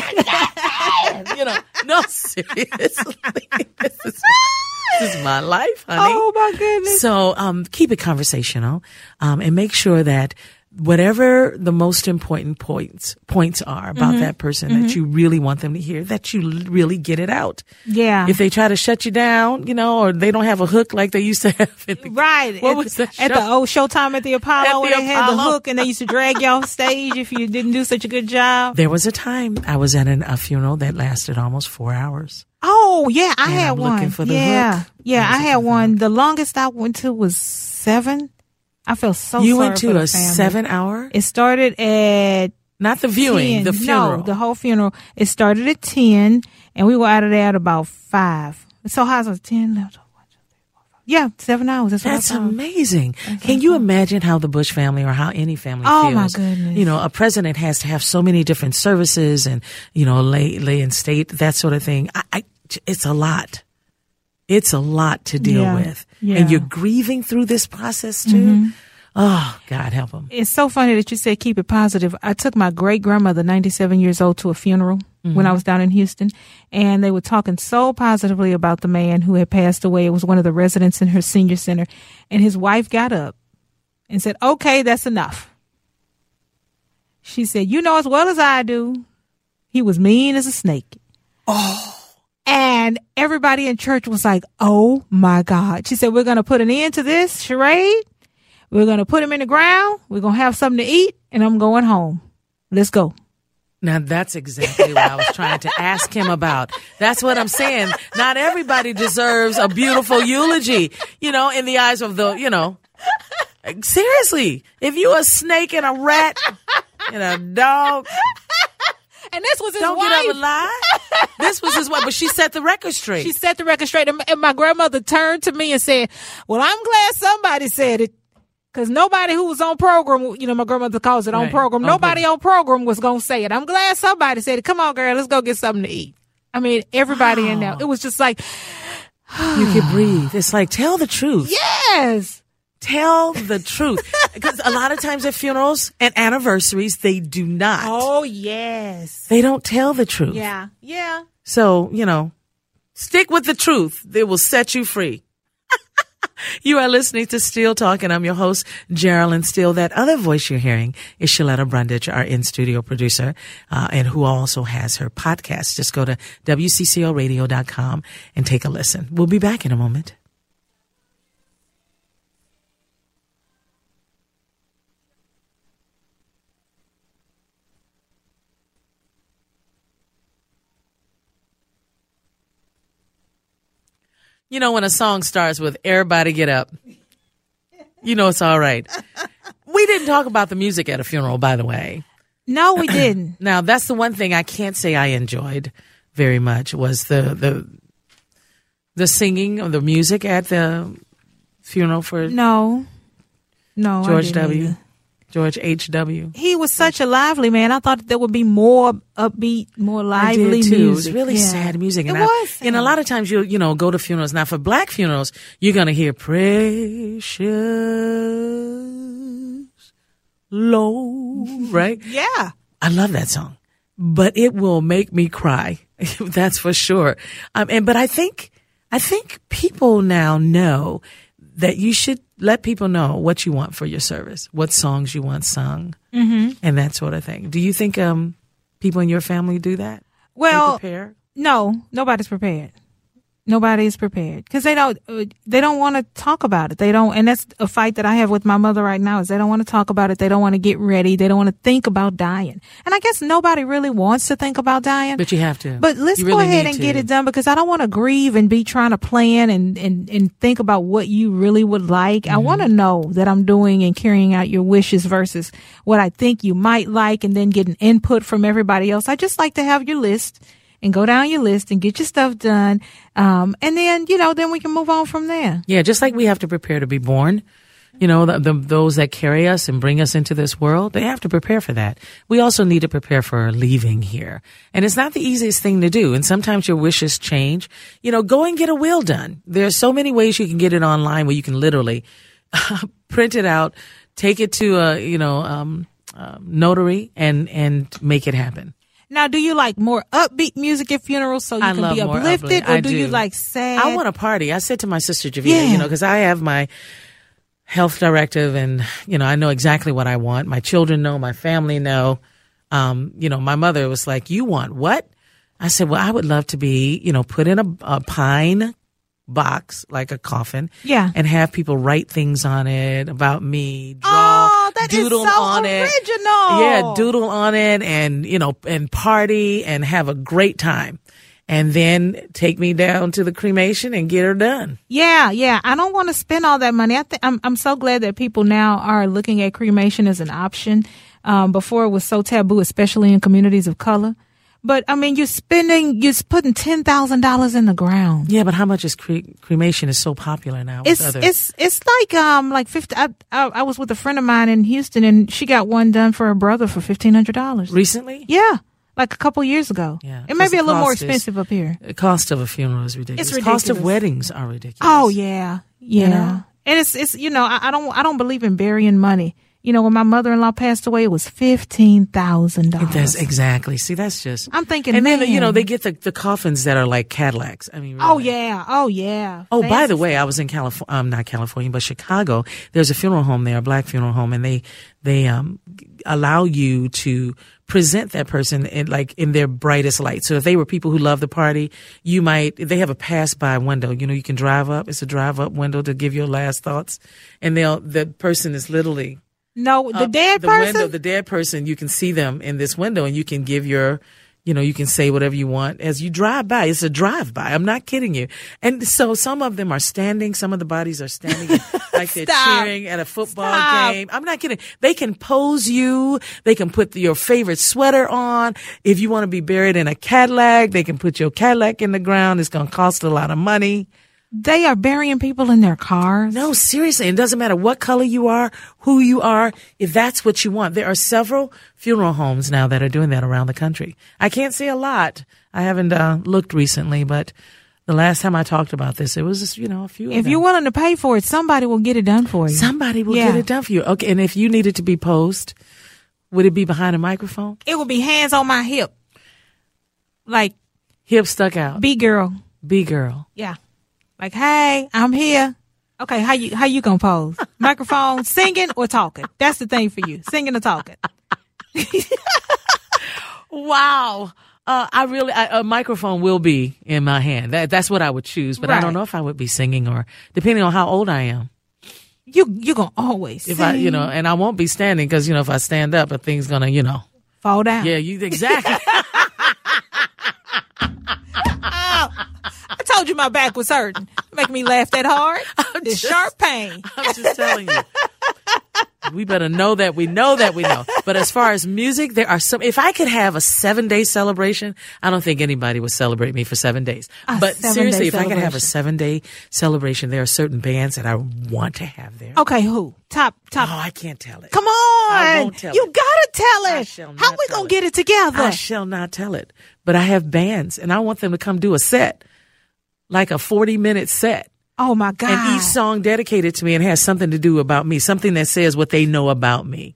[SPEAKER 6] No, seriously. This is my life, honey.
[SPEAKER 7] Oh, my goodness.
[SPEAKER 6] So keep it conversational and make sure that whatever the most important points are about that person that you really want them to hear, that you really get it out.
[SPEAKER 7] Yeah.
[SPEAKER 6] If they try to shut you down, or they don't have a hook like they used to have.
[SPEAKER 7] Right.
[SPEAKER 6] What was that show?
[SPEAKER 7] At the old Showtime at the Apollo, where they had the hook and they used to drag you off stage if you didn't do such a good job.
[SPEAKER 6] There was a time I was at a funeral that lasted almost 4 hours.
[SPEAKER 7] Oh, yeah. I had
[SPEAKER 6] I'm
[SPEAKER 7] one.
[SPEAKER 6] Looking for the hook.
[SPEAKER 7] Yeah, I had one. The longest I went to was 7. I felt so sorry.
[SPEAKER 6] You went to
[SPEAKER 7] for the
[SPEAKER 6] a
[SPEAKER 7] family.
[SPEAKER 6] 7-hour?
[SPEAKER 7] It started at
[SPEAKER 6] not the viewing,
[SPEAKER 7] 10.
[SPEAKER 6] the funeral.
[SPEAKER 7] No, the whole funeral. It started at 10, and we were out of there at about 5. So how's it? 10, 11, 12, 1, 2, 3, 4, 5. Yeah, 7 hours. That's
[SPEAKER 6] amazing. Can you imagine how the Bush family or how any family
[SPEAKER 7] feels?
[SPEAKER 6] Oh,
[SPEAKER 7] my goodness.
[SPEAKER 6] A president has to have so many different services and, lay in state, that sort of thing. It's a lot. It's a lot to deal with. Yeah. And you're grieving through this process too. Oh, God help them.
[SPEAKER 7] It's so funny that you said keep it positive. I took my great grandmother, 97 years old, to a funeral when I was down in Houston, and they were talking so positively about the man who had passed away. It was one of the residents in her senior center, and his wife got up and said, "Okay, that's enough." She said, "You know as well as I do, he was mean as a snake." Oh. And everybody in church was like, "Oh my God." She said, "We're going to put an end to this charade. We're going to put him in the ground. We're going to have something to eat, and I'm going home. Let's go."
[SPEAKER 6] Now, that's exactly what I was trying to ask him about. That's what I'm saying. Not everybody deserves a beautiful eulogy, in the eyes of the, Seriously, if you a snake and a rat and a dog.
[SPEAKER 7] And this was his
[SPEAKER 6] Don't
[SPEAKER 7] wife.
[SPEAKER 6] Don't get up and lie. This was his wife, but she set the record straight.
[SPEAKER 7] She set the record straight. And my grandmother turned to me and said, "Well, I'm glad somebody said it. Because nobody who was on program, my grandmother calls it on program. Nobody on program was going to say it. I'm glad somebody said it. Come on, girl, let's go get something to eat." I mean, everybody in there. It was just like,
[SPEAKER 6] you could breathe. It's like, tell the truth.
[SPEAKER 7] Yes.
[SPEAKER 6] Tell the truth. Because a lot of times at funerals and anniversaries, they do not.
[SPEAKER 7] Oh, yes.
[SPEAKER 6] They don't tell the truth.
[SPEAKER 7] Yeah. Yeah.
[SPEAKER 6] So, stick with the truth. It will set you free. You are listening to Steele Talk, and I'm your host, Geraldine Steele. That other voice you're hearing is Shaletta Brundage, our in-studio producer, and who also has her podcast. Just go to WCCOradio.com and take a listen. We'll be back in a moment. When a song starts with "Everybody Get Up," it's all right. We didn't talk about the music at a funeral, by the way.
[SPEAKER 7] No, we didn't.
[SPEAKER 6] Now, that's the one thing I can't say I enjoyed very much was the singing of the music at the funeral for
[SPEAKER 7] No,
[SPEAKER 6] George W. George H.W.
[SPEAKER 7] He was such a lively man. I thought there would be more upbeat, more lively music.
[SPEAKER 6] It was really sad music. And
[SPEAKER 7] it was sad.
[SPEAKER 6] And a lot of times you go to funerals. Now, for black funerals, you're going to hear "Precious low, right?
[SPEAKER 7] Yeah.
[SPEAKER 6] I love that song, but it will make me cry. That's for sure. But I think people now know that you should let people know what you want for your service, what songs you want sung, and that sort of thing. Do you think people in your family do that?
[SPEAKER 7] Well,
[SPEAKER 6] they prepare?
[SPEAKER 7] No, nobody's prepared. Nobody is prepared because they don't want to talk about it. They don't, and that's a fight that I have with my mother right now. Is they don't want to talk about it. They don't want to get ready. They don't want to think about dying. And I guess nobody really wants to think about dying.
[SPEAKER 6] But you have to.
[SPEAKER 7] But let's go ahead and get it done because I don't want to grieve and be trying to plan and think about what you really would like. I want to know that I'm doing and carrying out your wishes versus what I think you might like, and then getting input from everybody else. I just like to have your list. And go down your list and get your stuff done. And then, then we can move on from there.
[SPEAKER 6] Yeah, just like we have to prepare to be born. Those that carry us and bring us into this world, they have to prepare for that. We also need to prepare for leaving here. And it's not the easiest thing to do. And sometimes your wishes change. Go and get a will done. There are so many ways you can get it online where you can literally print it out, take it to a, notary and make it happen.
[SPEAKER 7] Now, do you like more upbeat music at funerals so you can be uplifted, or do you like sad?
[SPEAKER 6] I want a party. I said to my sister Javita, because I have my health directive, and I know exactly what I want. My children know, my family know. My mother was like, "You want what?" I said, "Well, I would love to be, put in a pine box, like a coffin, and have people write things on it about me, draw, doodle
[SPEAKER 7] is so
[SPEAKER 6] on
[SPEAKER 7] original.
[SPEAKER 6] it, doodle on it, and and party and have a great time, and then take me down to the cremation and get her done."
[SPEAKER 7] Yeah. I don't want to spend all that money. I'm so glad that people now are looking at cremation as an option. Before it was so taboo, especially in communities of color. But I mean, you're putting $10,000 in the ground.
[SPEAKER 6] Yeah, but how much is cremation is so popular now?
[SPEAKER 7] It's like 50. I was with a friend of mine in Houston, and she got one done for her brother for $1,500
[SPEAKER 6] recently.
[SPEAKER 7] Yeah, like a couple years ago.
[SPEAKER 6] Yeah,
[SPEAKER 7] it may be a little more expensive up here.
[SPEAKER 6] The cost of a funeral is ridiculous.
[SPEAKER 7] It's ridiculous.
[SPEAKER 6] The cost of weddings are ridiculous.
[SPEAKER 7] Oh yeah. And it's I don't believe in burying money. When my mother-in-law passed away, it was $15,000.
[SPEAKER 6] That's exactly. See, that's just.
[SPEAKER 7] I'm thinking,
[SPEAKER 6] and then they get the coffins that are like Cadillacs. I mean, really.
[SPEAKER 7] Oh yeah.
[SPEAKER 6] Oh, by the way, I was in not California, but Chicago. There's a funeral home there, a black funeral home, and they allow you to present that person in their brightest light. So if they were people who love the party, they have a pass-by window. You can drive up. It's a drive-up window to give your last thoughts, and the person is literally.
[SPEAKER 7] No, the dead person?
[SPEAKER 6] Window, the dead person, you can see them in this window, and you can give you can say whatever you want as you drive by. It's a drive-by. I'm not kidding you. And so some of them are standing. Some of the bodies are standing like they're cheering at a football game. I'm not kidding. They can pose you. They can put your favorite sweater on. If you want to be buried in a Cadillac, they can put your Cadillac in the ground. It's going to cost a lot of money.
[SPEAKER 7] They are burying people in their cars?
[SPEAKER 6] No, seriously. It doesn't matter what color you are, who you are, if that's what you want. There are several funeral homes now that are doing that around the country. I can't say a lot. I haven't looked recently, but the last time I talked about this, it was a few of them.
[SPEAKER 7] If you're willing to pay for it, somebody will get it done for you.
[SPEAKER 6] Somebody will get it done for you. Okay, and if you needed to be posed, would it be behind a microphone?
[SPEAKER 7] It would be hands on my hip. Like.
[SPEAKER 6] Hip stuck out.
[SPEAKER 7] B-girl.
[SPEAKER 6] B-girl.
[SPEAKER 7] Yeah. Like, hey, I'm here. Okay, how you gonna pose? Microphone, singing or talking? That's the thing for you, singing or talking.
[SPEAKER 6] Wow. A microphone will be in my hand. That's what I would choose, but right. I don't know if I would be singing or depending on how old I am.
[SPEAKER 7] You're gonna always sing.
[SPEAKER 6] And I won't be standing because if I stand up, a thing's gonna
[SPEAKER 7] fall down.
[SPEAKER 6] Yeah, exactly.
[SPEAKER 7] I told you my back was hurting. Make me laugh that hard. It's sharp pain.
[SPEAKER 6] I'm just telling you. We better know that we know that we know. But as far as music, there are some. If I could have a 7-day celebration, I don't think anybody would celebrate me for 7 days. But seriously, if I could have a 7-day celebration, there are certain bands that I want to have there.
[SPEAKER 7] Okay, who? Top.
[SPEAKER 6] Oh, I can't tell it.
[SPEAKER 7] Come on.
[SPEAKER 6] I won't tell it.
[SPEAKER 7] You gotta tell it.
[SPEAKER 6] I shall not
[SPEAKER 7] How we gonna get it together?
[SPEAKER 6] I shall not tell it. But I have bands, and I want them to come do a set, like a 40-minute set.
[SPEAKER 7] Oh, my God.
[SPEAKER 6] And each song dedicated to me and has something to do about me, something that says what they know about me.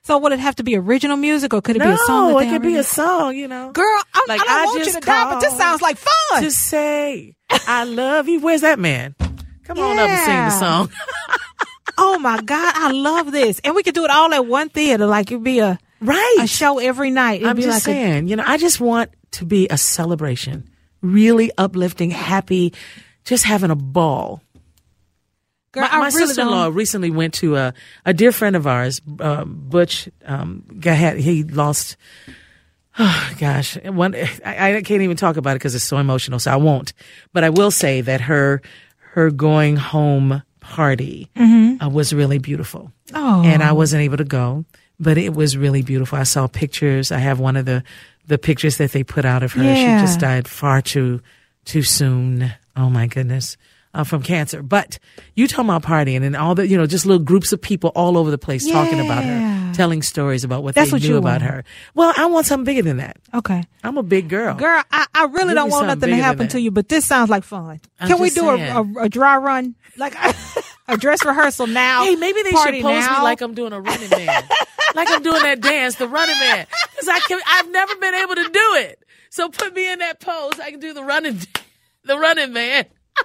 [SPEAKER 7] So would it have to be original music, or could it be a song?
[SPEAKER 6] No, it could be a song, you know.
[SPEAKER 7] Girl, I don't want you to die, but this sounds like fun.
[SPEAKER 6] To say, I love you. Where's that man? Come on up and sing the song.
[SPEAKER 7] Oh, my God. I love this. And we could do it all at one theater. Like, it'd be a show every night. It'd
[SPEAKER 6] I'm
[SPEAKER 7] be
[SPEAKER 6] just
[SPEAKER 7] like
[SPEAKER 6] saying, I just want to be a celebration. Really uplifting, happy, just having a ball.
[SPEAKER 7] Girl,
[SPEAKER 6] my sister-in-law recently went to a dear friend of ours, Butch. He lost. Oh gosh, I can't even talk about it because it's so emotional, so I won't. But I will say that her going home party was really beautiful.
[SPEAKER 7] Oh,
[SPEAKER 6] and I wasn't able to go, but it was really beautiful. I saw pictures. I have one of the pictures that they put out of her.
[SPEAKER 7] Yeah.
[SPEAKER 6] She just died far too soon. Oh my goodness. From cancer. But you talking about partying and all the, just little groups of people all over the place talking about her, telling stories about what they knew about her. Well, I want something bigger than that.
[SPEAKER 7] Okay.
[SPEAKER 6] I'm a big girl.
[SPEAKER 7] Girl, I really don't want nothing to happen to you, but this sounds like fun. Can we do a dry run? Like a dress rehearsal now?
[SPEAKER 6] Hey, maybe they should pose me like I'm doing a running man. Like I'm doing that dance, the running man. Because I've never been able to do it. So put me in that pose. I can do the running man.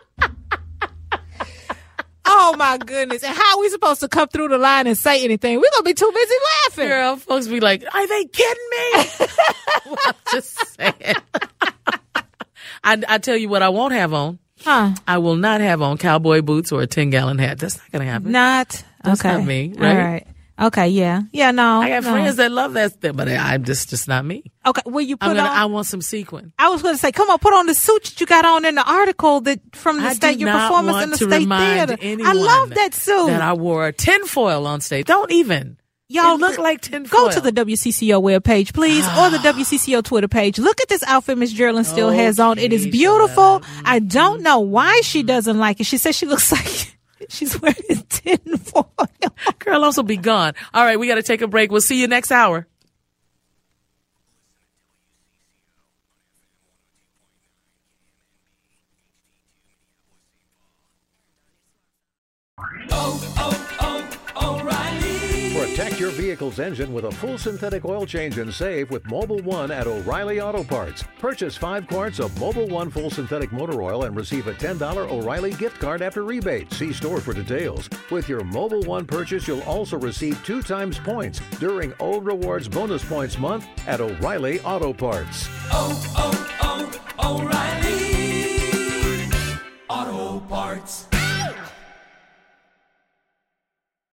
[SPEAKER 7] Oh my goodness. And how are we supposed to come through the line and say anything? We're going to be too busy laughing.
[SPEAKER 6] Girl, folks be like, are they kidding me? Well, I'm just saying. I tell you what I won't have on.
[SPEAKER 7] Huh?
[SPEAKER 6] I will not have on cowboy boots or a 10-gallon hat. That's not going to happen.
[SPEAKER 7] That's
[SPEAKER 6] not me, right?
[SPEAKER 7] All right. Okay, yeah. Yeah, no.
[SPEAKER 6] I got friends that love that stuff, but I'm just not me.
[SPEAKER 7] Okay, will you put on?
[SPEAKER 6] I want some sequin.
[SPEAKER 7] I was going to say, come on, put on the suit that you got on in the article from the state, your performance in the state theater. I love that suit.
[SPEAKER 6] That I wore a tinfoil on stage. Don't even.
[SPEAKER 7] Y'all
[SPEAKER 6] look like tinfoil.
[SPEAKER 7] Go to the WCCO webpage, please, or the WCCO Twitter page. Look at this outfit Miss Geraldine still has on. It is beautiful. I don't know why she doesn't like it. She says she looks like she's wearing tinfoil.
[SPEAKER 6] Girl, also be gone. All right, we got to take a break. We'll see you next hour.
[SPEAKER 9] Protect your vehicle's engine with a full synthetic oil change and save with Mobil 1 at O'Reilly Auto Parts. Purchase 5 quarts of Mobil 1 full synthetic motor oil and receive a $10 O'Reilly gift card after rebate. See store for details. With your Mobil 1 purchase, you'll also receive 2 times points during O Rewards Bonus Points Month at O'Reilly Auto Parts.
[SPEAKER 10] O'Reilly Auto Parts.